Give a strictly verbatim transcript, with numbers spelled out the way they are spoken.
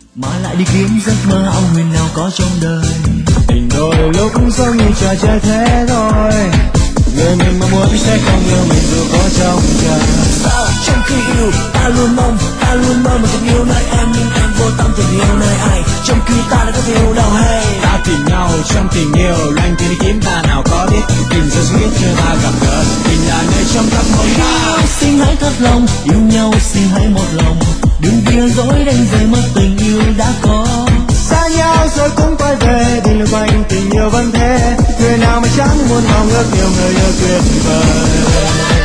mà lại đi kiếm giấc mơ hão huyền nào có trong đời. Tình đôi lúc giống như trò chơi thế thôi, người mình mong muốn sẽ không yêu mình dù có trông chờ. Sao trong khi yêu ta luôn mong, ta luôn mơ một tình yêu nơi em, nhưng em vô tâm tình yêu nơi ai, trong khi ta đã có tình yêu đâu hay. Ta tìm nhau trong tình yêu, loanh tin đi kiếm ta nào có biết, tình giờ biết chưa ta gặp gỡ, tình là nơi trong tâm hồn ta. Xin hãy thật lòng yêu nhau, xin hãy một lòng, đừng bia dối đánh rơi mất tình yêu đã có. Xa nhau rồi cũng quay về, tình lưu quanh tình yêu vẫn thế, người nào mà chẳng muốn mong ước nhiều người yêu tuyệt vời.